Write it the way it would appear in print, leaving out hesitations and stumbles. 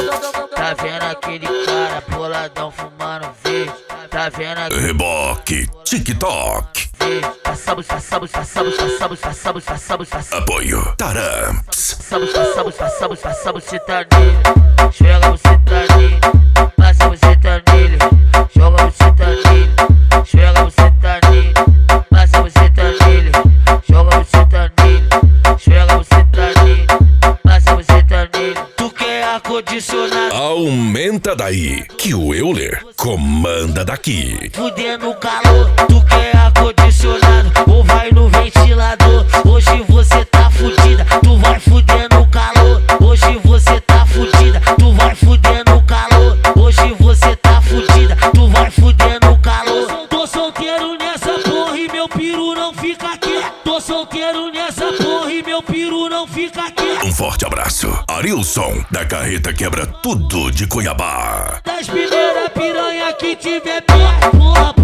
Tá vendo aquele cara boladão fumando verde? Tá vendo aquele Reboque TikTok. Apoio Taramps. Você tá nele, joga você tá nele, passa você tá nele, joga você tá nele, joga você tá nele, passa você tá nele, joga você tá nele, joga você tá nele, passa você tá nele. Tu quer ar-condicionado? Aumenta daí, que o Euler comanda daqui. Fudendo o calor, tu quer ar-condicionado ou vai no ventilador? Hoje você tá fudida, tu vai fudendo o calor. Hoje você tá fudida, tu vai fudendo o calor. Hoje você tá fudida, tu vai fudendo o calor. Tô solteiro nessa porra e meu peru não fica aqui. Tô solteiro nessa porra e meu peru não fica aqui. Um forte abraço, Arilson, da Carreta Quebra Tudo de Cuiabá. Das primeiras piranha que tiver pé, porra.